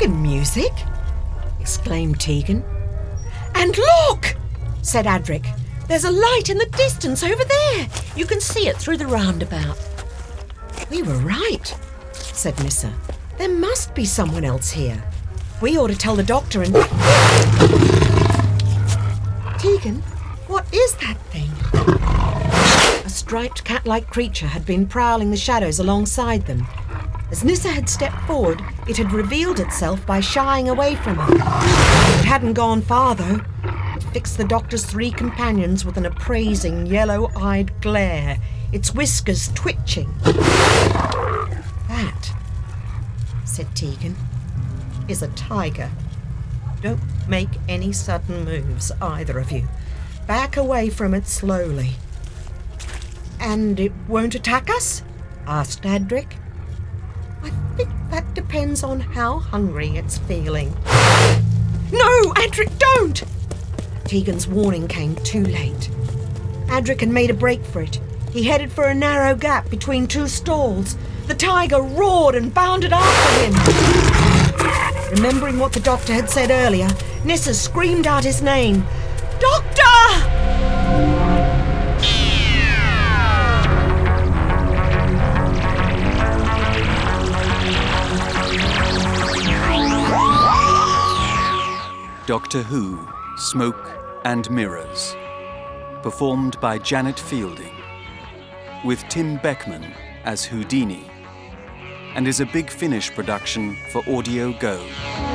Organ music? Exclaimed Tegan. And look! Said Adric. There's a light in the distance over there. You can see it through the roundabout. We were right, said Nissa. There must be someone else here. We ought to tell the doctor and... Tegan, what is that thing? A striped cat-like creature had been prowling the shadows alongside them. As Nissa had stepped forward, it had revealed itself by shying away from her. It hadn't gone far, though. It fixed the doctor's 3 companions with an appraising, yellow-eyed glare, its whiskers twitching. That, said Tegan, is a tiger. Don't make any sudden moves, either of you. Back away from it slowly. And it won't attack us? Asked Adric. I think that depends on how hungry it's feeling. No, Adric, don't! Tegan's warning came too late. Adric had made a break for it. He headed for a narrow gap between 2 stalls. The tiger roared and bounded after him. Remembering what the doctor had said earlier, Nissa screamed out his name. Doctor! Doctor Who, Smoke and Mirrors. Performed by Janet Fielding. With Tim Beckman as Houdini. And is a Big Finish production for Audio Go.